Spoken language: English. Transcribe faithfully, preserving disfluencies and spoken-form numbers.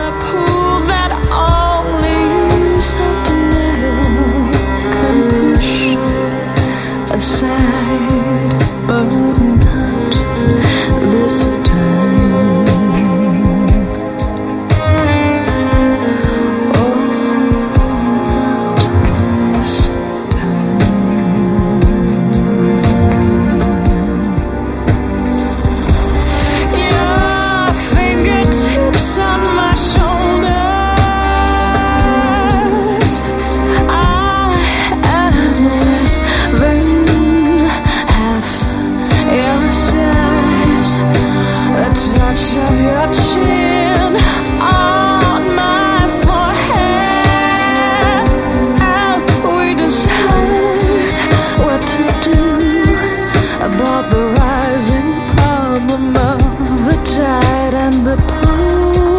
the pool that only something can push aside, but not this time. Oh, not this time. Your fingertips on my shoulders. I am less than half your size. A touch of your chin on my forehead, and we decide what to do about the rising problem of the tide and the pool.